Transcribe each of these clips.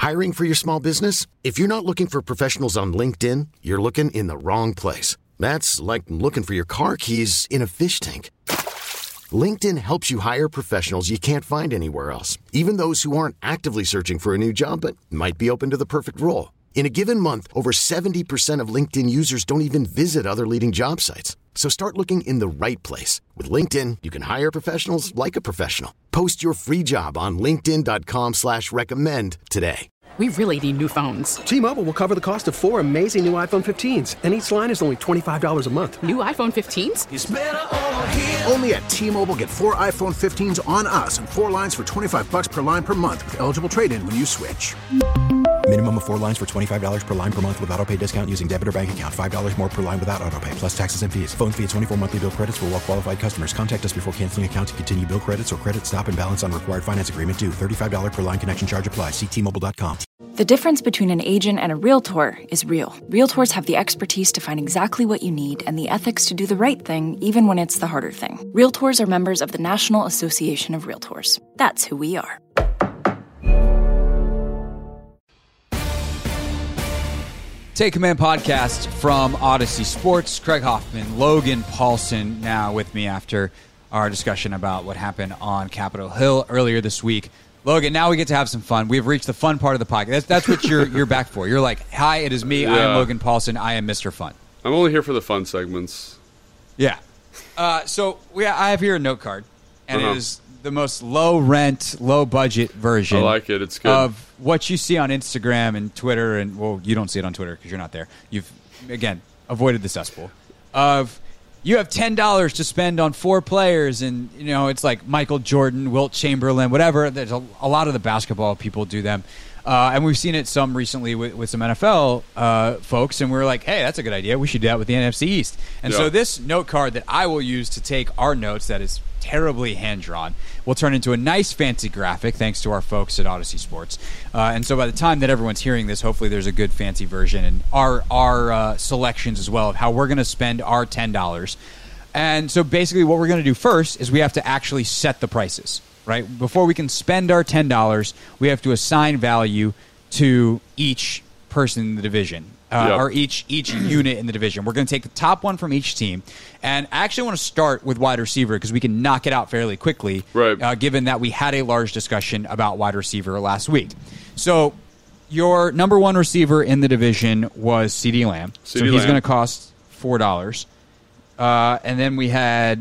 Hiring for your small business? If you're not looking for professionals on LinkedIn, you're looking in the wrong place. That's like looking for your car keys in a fish tank. LinkedIn helps you hire professionals you can't find anywhere else, even those who aren't actively searching for a new job but might be open to the perfect role. In a given month, over 70% of LinkedIn users don't even visit other leading job sites. So start looking in the right place. With LinkedIn, you can hire professionals like a professional. Post your free job on linkedin.com/recommend today. We really need new phones. T-Mobile will cover the cost of 4 amazing new iPhone 15s, and each line is only $25 a month. New iPhone 15s? It's better over here. Only at T-Mobile, get 4 iPhone 15s on us and 4 lines for $25 per line per month with eligible trade-in when you switch. Minimum of 4 lines for $25 per line per month with autopay discount using debit or bank account. $5 more per line without autopay, plus taxes and fees. Phone fee at 24 monthly bill credits for well-qualified customers. Contact us before canceling account to continue bill credits or credit stop and balance on required finance agreement due. $35 per line connection charge applies. See T-Mobile.com. The difference between an agent and a realtor is real. Realtors have the expertise to find exactly what you need and the ethics to do the right thing, even when it's the harder thing. Realtors are members of the National Association of Realtors. That's who we are. Take Command podcast from Odyssey Sports. Craig Hoffman, Logan Paulsen now with me after our discussion about what happened on Capitol Hill earlier this week. Logan, now we get to have some fun. We've reached the fun part of the podcast. That's what you're back for. You're like, hi, it is me. Yeah. I am Logan Paulsen. I am Mr. Fun. I'm only here for the fun segments. Yeah. So I have here a note card, and it is the most low-rent, low-budget version. I like it. It's good. Of what you see on Instagram and Twitter, and, well, you don't see it on Twitter because you're not there. You've, again, avoided the cesspool. Of you have $10 to spend on 4 players, and, you know, it's like Michael Jordan, Wilt Chamberlain, whatever. There's a lot of the basketball people do them. And we've seen it some recently with some NFL folks, and we were like, hey, that's a good idea. We should do that with the NFC East. And so this note card that I will use to take our notes that is terribly hand-drawn will turn into a nice fancy graphic thanks to our folks at Odyssey Sports. And so by the time that everyone's hearing this, hopefully there's a good fancy version and our selections as well of how we're going to spend our $10. And so basically what we're going to do first is we have to actually set the prices. Right? Before we can spend our $10, we have to assign value to each person in the division, or each unit in the division. We're going to take the top one from each team. And I actually want to start with wide receiver because we can knock it out fairly quickly, given that we had a large discussion about wide receiver last week. So your number one receiver in the division was CeeDee Lamb. So he's going to cost $4. And then we had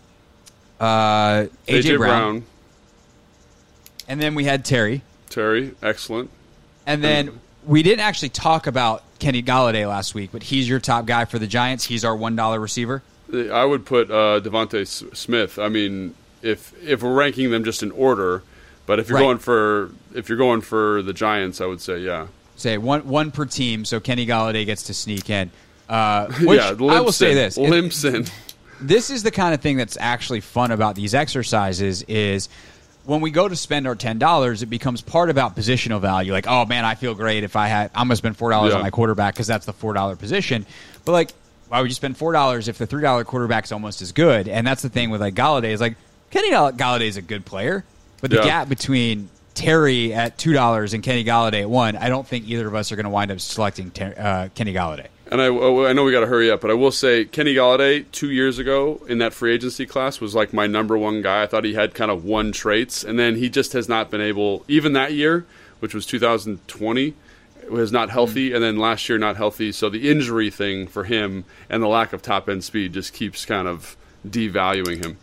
A.J. Brown. And then we had Terry. Excellent. And then we didn't actually talk about Kenny Golladay last week, but he's your top guy for the Giants. He's our $1 receiver. I would put Devontae Smith. I mean, if we're ranking them just in order, but if you're going for the Giants, I would say say one per team. So Kenny Golladay gets to sneak in. I will say this: limps in. This is the kind of thing that's actually fun about these exercises is. When we go to spend our $10, it becomes part about positional value. Like, oh, man, I feel great if I'm going to spend $4 on my quarterback because that's the $4 position. But, like, why would you spend $4 if the $3 quarterback's almost as good? And that's the thing with, like, Golladay is, like, Kenny Golladay is a good player. But the gap between Terry at $2 and Kenny Golladay at $1, I don't think either of us are going to wind up selecting Kenny Golladay. And I know we got to hurry up, but I will say Kenny Golladay 2 years ago in that free agency class was like my number one guy. I thought he had kind of one traits, and then he just has not been able, even that year, which was 2020, was not healthy, and then last year not healthy. So the injury thing for him and the lack of top-end speed just keeps kind of devaluing him.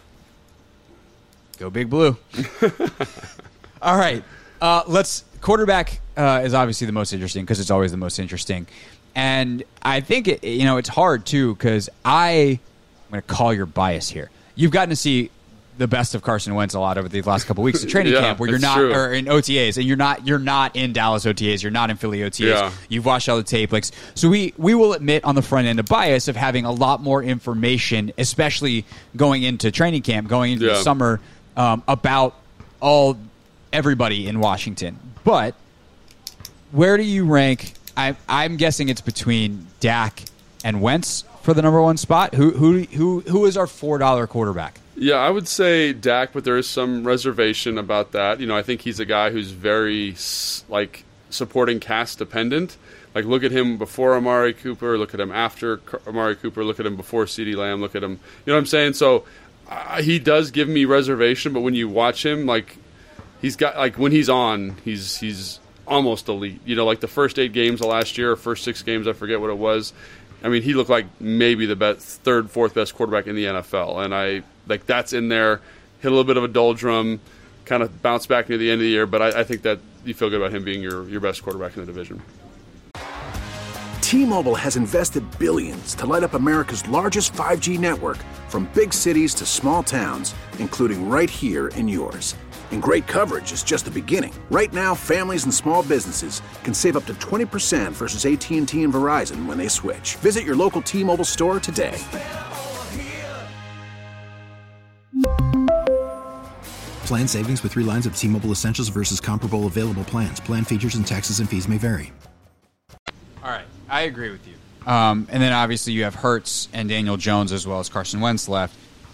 Go Big Blue. All right. Quarterback is obviously the most interesting because it's always the most interesting. And I think it's hard too because I'm going to call your bias here. You've gotten to see the best of Carson Wentz a lot over the last couple of weeks at training camp, where you're not, or in OTAs, and you're not in Dallas OTAs, you're not in Philly OTAs. Yeah. You've watched all the tape, so we will admit on the front end a bias of having a lot more information, especially going into training camp, going into the summer, about everybody in Washington. But where do you rank? I'm guessing it's between Dak and Wentz for the number one spot. Who is our $4 quarterback? Yeah, I would say Dak, but there is some reservation about that. I think he's a guy who's very supporting cast dependent. Like, look at him before Amari Cooper, look at him after Amari Cooper, look at him before CeeDee Lamb, look at him. You know what I'm saying? So he does give me reservation, but when you watch him, he's got when he's on, he's almost elite. Like the first 8 games of last year, or first 6 games, I forget what it was. I mean, he looked like maybe the best, third, fourth best quarterback in the NFL, and that's in there. Hit a little bit of a doldrum, kind of bounce back near the end of the year, but I think that you feel good about him being your best quarterback in the division. T-Mobile has invested billions to light up America's largest 5G network, from big cities to small towns, including right here in yours. And great coverage is just the beginning. Right now, families and small businesses can save up to 20% versus AT&T and Verizon when they switch. Visit your local T-Mobile store today. Plan savings with 3 lines of T-Mobile Essentials versus comparable available plans. Plan features and taxes and fees may vary. All right, I agree with you. And then obviously you have Hurts and Daniel Jones as well as Carson Wentz left.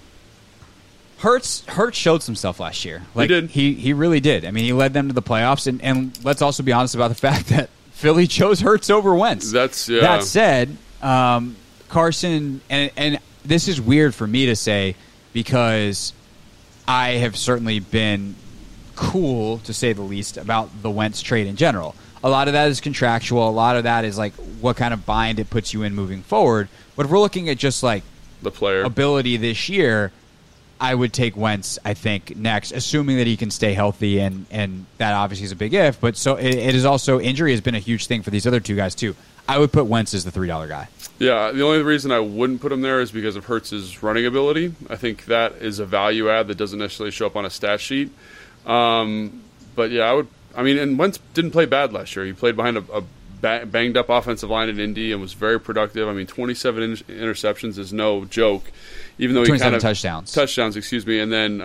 Hurts showed some stuff last year. He did. He really did. I mean, he led them to the playoffs, and let's also be honest about the fact that Philly chose Hurts over Wentz. That said, Carson, and this is weird for me to say because I have certainly been cool, to say the least, about the Wentz trade in general. A lot of that is contractual. A lot of that is what kind of bind it puts you in moving forward. But if we're looking at just the player ability this year, I would take Wentz, I think, next, assuming that he can stay healthy, and that obviously is a big if. But so it is also, injury has been a huge thing for these other 2 guys too. I would put Wentz as the $3 guy. Yeah, the only reason I wouldn't put him there is because of Hurts' running ability. I think that is a value add that doesn't necessarily show up on a stat sheet. But yeah, I would. I mean, and Wentz didn't play bad last year. He played behind a banged-up offensive line in Indy and was very productive. I mean, 27 interceptions is no joke. Even though he 27 touchdowns, excuse me. And then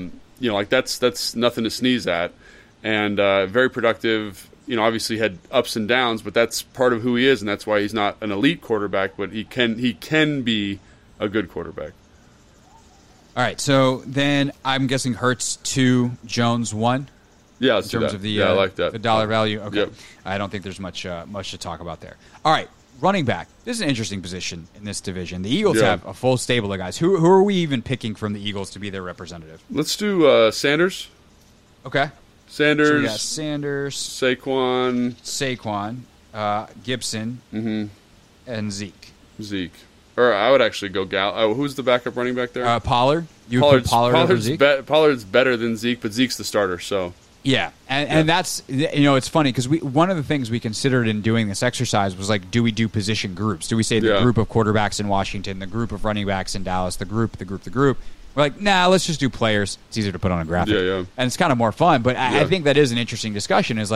that's nothing to sneeze at. And very productive. Obviously had ups and downs, but that's part of who he is, and that's why he's not an elite quarterback, but he can be a good quarterback. All right, so then I'm guessing Hurts 2, Jones 1. Yeah, in terms of the I like that. The dollar value. Okay, yep. I don't think there's much to talk about there. All right, running back. This is an interesting position in this division. The Eagles have a full stable of guys. Who are we even picking from the Eagles to be their representative? Let's do Sanders. Okay. Sanders. So we got Sanders, Saquon, Gibson, and Zeke. Or I would actually go who's the backup running back there? Pollard. You would put Pollard over Zeke? Pollard's better than Zeke, but Zeke's the starter, so... Yeah, and that's, it's funny because one of the things we considered in doing this exercise was do we do position groups? Do we say the group of quarterbacks in Washington, the group of running backs in Dallas, the group? We're like, nah, let's just do players. It's easier to put on a graphic. Yeah. And it's kind of more fun, but I think that is an interesting discussion is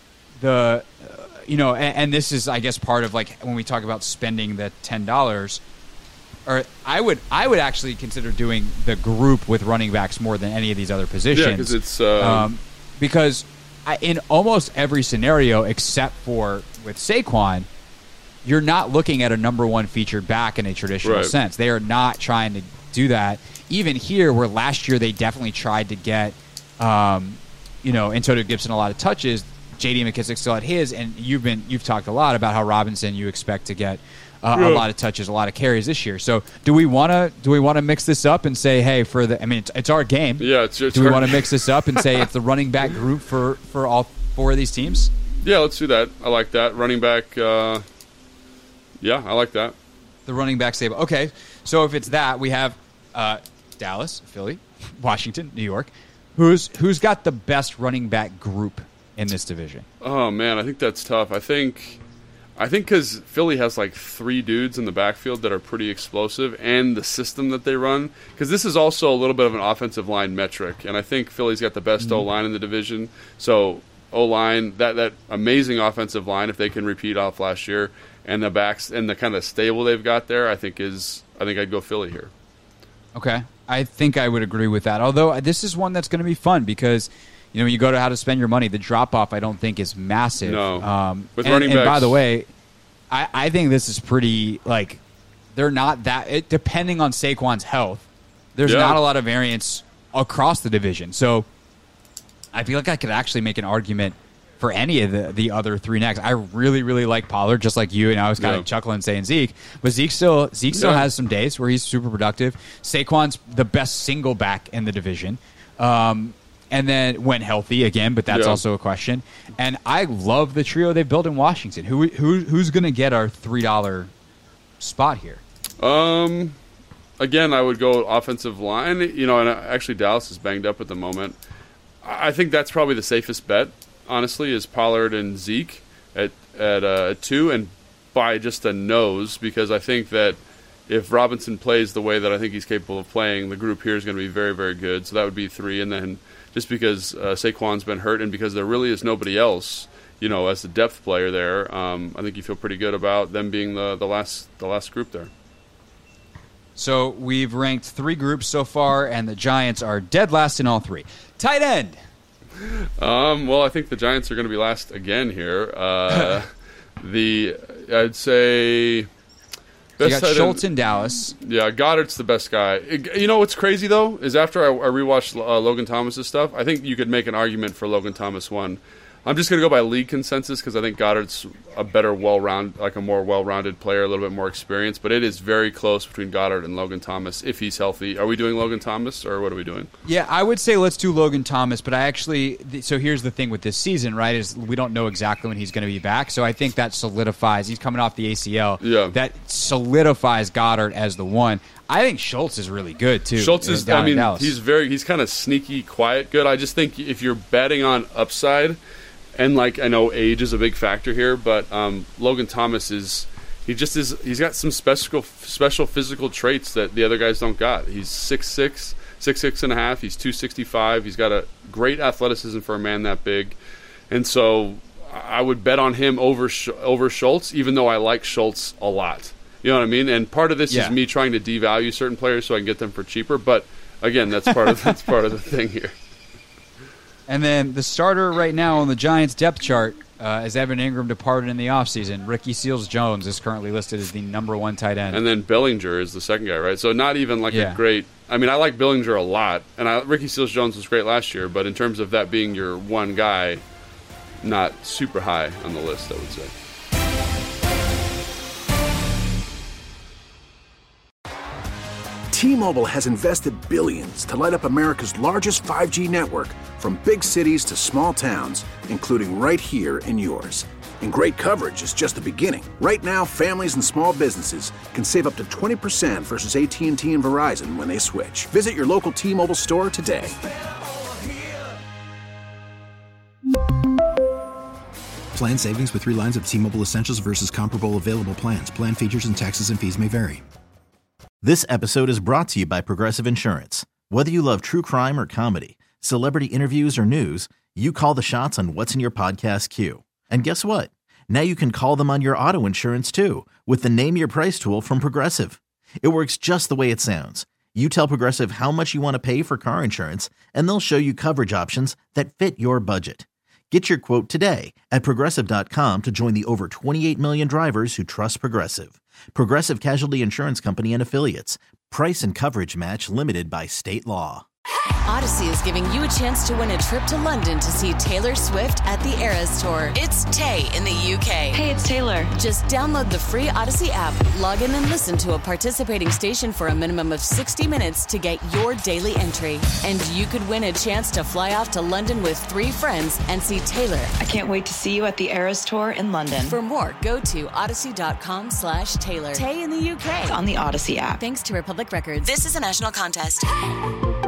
and this is, I guess, part of when we talk about spending the $10, or I would actually consider doing the group with running backs more than any of these other positions. Yeah, because it's... because in almost every scenario except for with Saquon, you're not looking at a number 1 featured back in a traditional sense. They are not trying to do that. Even here, where last year they definitely tried to get, Antonio Gibson a lot of touches. J.D. McKissick still had his, and you've talked a lot about how Robinson you expect to get a lot of touches, a lot of carries this year. So do we want to mix this up and say, hey, it's our game. Yeah, do we want to mix this up and say it's the running back group for all 4 of these teams? Yeah, let's do that. I like that. Running back, I like that. The running back stable. Okay, so if it's that, we have Dallas, Philly, Washington, New York. Who's got the best running back group in this division? Oh, man, I think that's tough. I think because Philly has 3 dudes in the backfield that are pretty explosive, and the system that they run, because this is also a little bit of an offensive line metric, and I think Philly's got the best O-line in the division. So O-line, that amazing offensive line, if they can repeat off last year, and the backs and the kind of stable they've got there, I think I'd go Philly here. Okay, I think I would agree with that. Although this is one that's going to be fun because you go to how to spend your money. The drop off, I don't think, is massive. No, with running backs. And by the way, I think this is pretty they're not that. Depending on Saquon's health, There's not a lot of variance across the division. So I feel like I could actually make an argument for any of the other three next. I really, really like Pollard, just like you, and I was kind of chuckling saying Zeke. But Zeke still has some days where he's super productive. Saquon's the best single back in the division. And then when healthy again, but that's also a question. And I love the trio they built in Washington. Who's going to get our $3 spot here? Again, I would go offensive line. And actually Dallas is banged up at the moment. I think that's probably the safest bet, honestly, is Pollard and Zeke at 2, and by just a nose, because I think that if Robinson plays the way that I think he's capable of playing, the group here is going to be very, very good. So that would be 3, and then just because Saquon's been hurt and because there really is nobody else, as a depth player there, I think you feel pretty good about them being the last group there. So we've ranked 3 groups so far, and the Giants are dead last in all 3. Tight end. Well, I think the Giants are going to be last again here. I'd say you got Schultz in Dallas. Yeah, Goddard's the best guy. What's crazy though is after I rewatched Logan Thomas's stuff, I think you could make an argument for Logan Thomas 1. I'm just going to go by league consensus because I think Goddard's a more well-rounded player, a little bit more experienced. But it is very close between Goddard and Logan Thomas if he's healthy. Are we doing Logan Thomas or what are we doing? Yeah, I would say let's do Logan Thomas. But so here's the thing with this season, right? Is we don't know exactly when he's going to be back. So I think that solidifies. He's coming off the ACL. Yeah, that solidifies Goddard as the one. I think Schultz is really good too. Schultz is. He's kind of sneaky, quiet, good. I just think if you're betting on upside. And I know age is a big factor here, but Logan Thomas he's got some special physical traits that the other guys don't got. He's 6'6", 6'6.5". He's 265. He's got a great athleticism for a man that big, and so I would bet on him over Schultz, even though I like Schultz a lot. You know what I mean? And part of this is me trying to devalue certain players so I can get them for cheaper. But again, that's part of the thing here. And then the starter right now on the Giants depth chart, as Evan Ingram departed in the offseason, Ricky Seals-Jones is currently listed as the number 1 tight end. And then Bellinger is the second guy, right? So not even a great – I mean, I like Bellinger a lot, and Ricky Seals-Jones was great last year, but in terms of that being your one guy, not super high on the list, I would say. T-Mobile has invested billions to light up America's largest 5G network, from big cities to small towns, including right here in yours. And great coverage is just the beginning. Right now, families and small businesses can save up to 20% versus AT&T and Verizon when they switch. Visit your local T-Mobile store today. Plan savings with 3 lines of T-Mobile Essentials versus comparable available plans. Plan features and taxes and fees may vary. This episode is brought to you by Progressive Insurance. Whether you love true crime or comedy, celebrity interviews or news, you call the shots on what's in your podcast queue. And guess what? Now you can call them on your auto insurance too with the Name Your Price tool from Progressive. It works just the way it sounds. You tell Progressive how much you want to pay for car insurance, and they'll show you coverage options that fit your budget. Get your quote today at Progressive.com to join the over 28 million drivers who trust Progressive. Progressive Casualty Insurance Company and Affiliates. Price and coverage match limited by state law. Odyssey is giving you a chance to win a trip to London to see Taylor Swift at the Eras Tour. It's Tay in the UK. Hey, it's Taylor. Just download the free Odyssey app, log in and listen to a participating station for a minimum of 60 minutes to get your daily entry. And you could win a chance to fly off to London with 3 friends and see Taylor. I can't wait to see you at the Eras Tour in London. For more, go to odyssey.com/Taylor. Tay in the UK. It's on the Odyssey app. Thanks to Republic Records. This is a national contest.